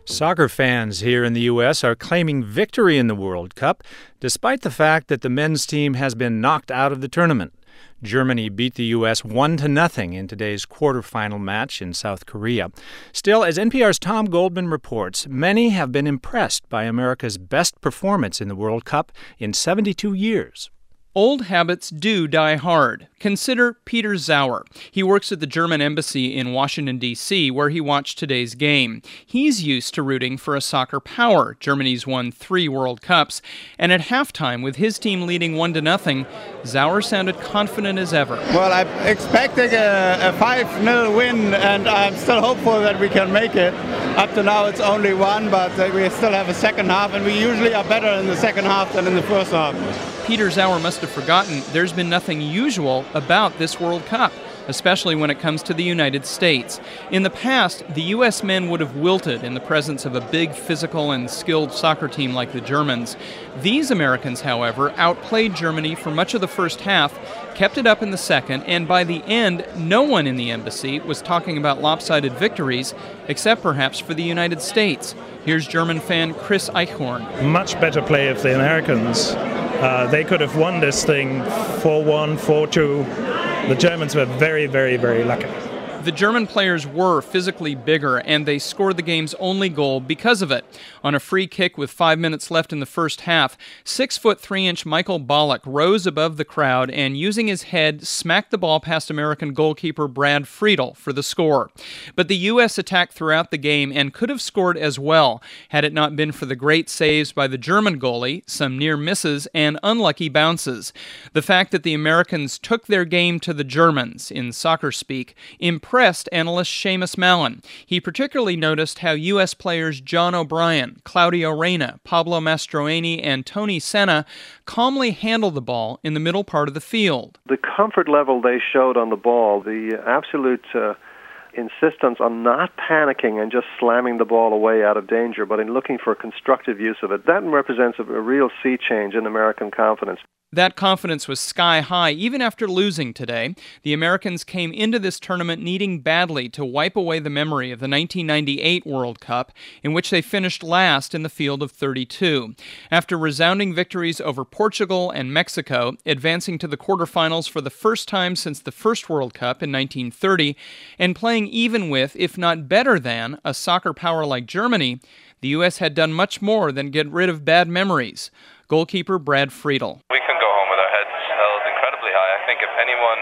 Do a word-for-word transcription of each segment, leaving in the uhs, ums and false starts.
Soccer fans here in the U S are claiming victory in the World Cup, despite the fact that the men's team has been knocked out of the tournament. Germany beat the U S one to nothing in today's quarterfinal match in South Korea. Still, as N P R's Tom Goldman reports, many have been impressed by America's best performance in the World Cup in seventy-two years. Old habits do die hard. Consider Peter Sauer. He works at the German embassy in Washington, D C, where he watched today's game. He's used to rooting for a soccer power. Germany's won three World Cups. And at halftime, with his team leading one to nothing, Sauer sounded confident as ever. Well, I'm expecting a, a five nil win, and I'm still hopeful that we can make it. Up to now, it's only one, but we still have a second half, and we usually are better in the second half than in the first half. Peter Sauer must have forgotten there's been nothing usual about this World Cup, especially when it comes to the United States. In the past, the U S men would have wilted in the presence of a big, physical, and skilled soccer team like the Germans. These Americans, however, outplayed Germany for much of the first half, kept it up in the second, and by the end, no one in the embassy was talking about lopsided victories, except perhaps for the United States. Here's German fan Chris Eichhorn. Much better play of the Americans. Uh, they could have won this thing four one, four two. The Germans were very, very, very lucky. The German players were physically bigger, and they scored the game's only goal because of it. On a free kick with five minutes left in the first half, six foot three inch Michael Ballack rose above the crowd and, using his head, smacked the ball past American goalkeeper Brad Friedel for the score. But the U S attacked throughout the game and could have scored as well, had it not been for the great saves by the German goalie, some near misses, and unlucky bounces. The fact that the Americans took their game to the Germans, in soccer speak, impressed Impressed analyst Seamus Mallon. He particularly noticed how U S players John O'Brien, Claudio Reyna, Pablo Mastroeni, and Tony Senna calmly handled the ball in the middle part of the field. The comfort level they showed on the ball, the absolute uh, insistence on not panicking and just slamming the ball away out of danger, but in looking for constructive use of it, that represents a, a real sea change in American confidence. That confidence was sky high even after losing today. The Americans came into this tournament needing badly to wipe away the memory of the nineteen ninety-eight World Cup, in which they finished last in the field of thirty-two. After resounding victories over Portugal and Mexico, advancing to the quarterfinals for the first time since the first World Cup in nineteen thirty, and playing even with, if not better than, a soccer power like Germany, the U S had done much more than get rid of bad memories. Goalkeeper Brad Friedel. We can go home with our heads held incredibly high. I think if anyone,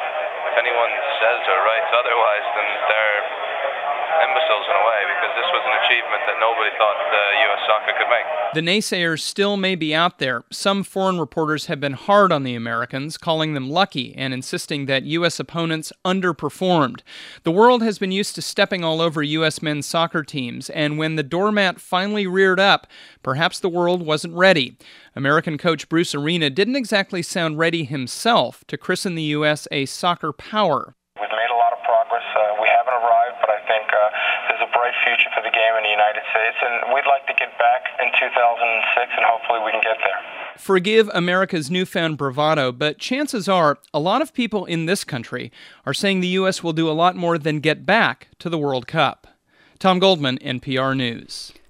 if anyone says or writes otherwise, then they're imbeciles in a way, because this was an achievement that nobody thought the U S soccer could make. The naysayers still may be out there. Some foreign reporters have been hard on the Americans, calling them lucky and insisting that U S opponents underperformed. The world has been used to stepping all over U S men's soccer teams, and when the doormat finally reared up, perhaps the world wasn't ready. American coach Bruce Arena didn't exactly sound ready himself to christen the U S a soccer power. We've made a lot of progress. Uh, we haven't arrived, but I think uh, there's a bright future for the game in the United States, and we'd like to get back in two thousand six, and hopefully we can get there. Forgive America's newfound bravado, but chances are a lot of people in this country are saying the U S will do a lot more than get back to the World Cup. Tom Goldman, N P R News.